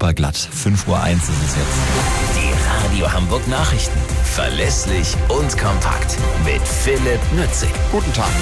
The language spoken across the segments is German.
super glatt. 5:01 Uhr ist es jetzt. Die Radio Hamburg Nachrichten. Verlässlich und kompakt. Mit Philipp Nützig. Guten Tag.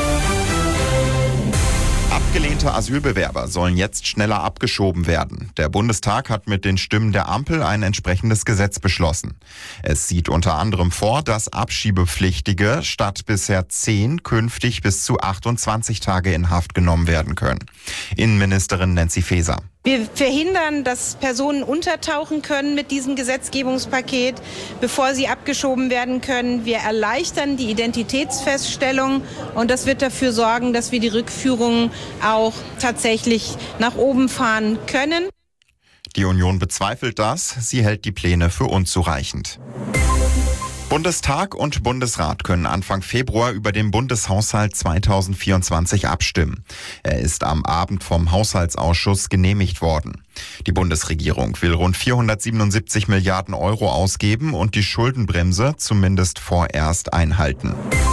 Abgelehnte Asylbewerber sollen jetzt schneller abgeschoben werden. Der Bundestag hat mit den Stimmen der Ampel ein entsprechendes Gesetz beschlossen. Es sieht unter anderem vor, dass Abschiebepflichtige statt bisher 10 künftig bis zu 28 Tage in Haft genommen werden können. Innenministerin Nancy Faeser. Wir verhindern, dass Personen untertauchen können mit diesem Gesetzgebungspaket, bevor sie abgeschoben werden können. Wir erleichtern die Identitätsfeststellung und das wird dafür sorgen, dass wir die Rückführungen auch tatsächlich nach oben fahren können. Die Union bezweifelt das. Sie hält die Pläne für unzureichend. Bundestag und Bundesrat können Anfang Februar über den Bundeshaushalt 2024 abstimmen. Er ist am Abend vom Haushaltsausschuss genehmigt worden. Die Bundesregierung will rund 477 Milliarden Euro ausgeben und die Schuldenbremse zumindest vorerst einhalten.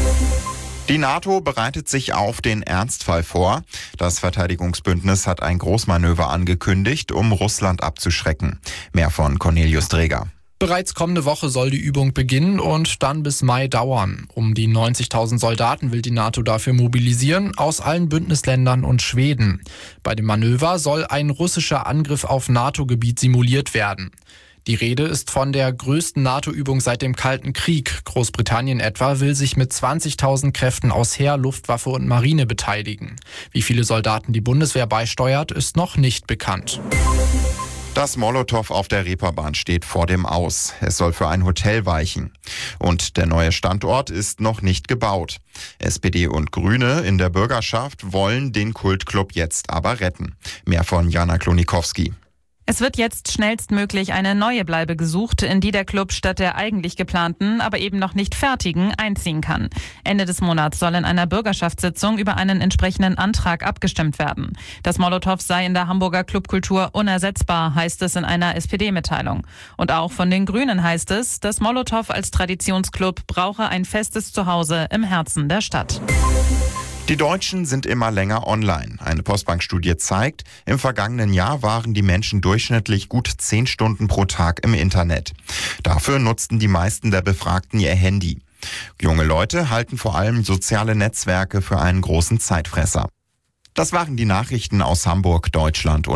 Die NATO bereitet sich auf den Ernstfall vor. Das Verteidigungsbündnis hat ein Großmanöver angekündigt, um Russland abzuschrecken. Mehr von Cornelius Dreger. Bereits kommende Woche soll die Übung beginnen und dann bis Mai dauern. Um die 90.000 Soldaten will die NATO dafür mobilisieren, aus allen Bündnisländern und Schweden. Bei dem Manöver soll ein russischer Angriff auf NATO-Gebiet simuliert werden. Die Rede ist von der größten NATO-Übung seit dem Kalten Krieg. Großbritannien etwa will sich mit 20.000 Kräften aus Heer, Luftwaffe und Marine beteiligen. Wie viele Soldaten die Bundeswehr beisteuert, ist noch nicht bekannt. Das Molotow auf der Reeperbahn steht vor dem Aus. Es soll für ein Hotel weichen. Und der neue Standort ist noch nicht gebaut. SPD und Grüne in der Bürgerschaft wollen den Kultclub jetzt aber retten. Mehr von Jana Klonikowski. Es wird jetzt schnellstmöglich eine neue Bleibe gesucht, in die der Club statt der eigentlich geplanten, aber eben noch nicht fertigen, einziehen kann. Ende des Monats soll in einer Bürgerschaftssitzung über einen entsprechenden Antrag abgestimmt werden. Das Molotow sei in der Hamburger Clubkultur unersetzbar, heißt es in einer SPD-Mitteilung. Und auch von den Grünen heißt es, das Molotow als Traditionsclub brauche ein festes Zuhause im Herzen der Stadt. Die Deutschen sind immer länger online. Eine Postbank-Studie zeigt, im vergangenen Jahr waren die Menschen durchschnittlich gut 10 Stunden pro Tag im Internet. Dafür nutzten die meisten der Befragten ihr Handy. Junge Leute halten vor allem soziale Netzwerke für einen großen Zeitfresser. Das waren die Nachrichten aus Hamburg, Deutschland und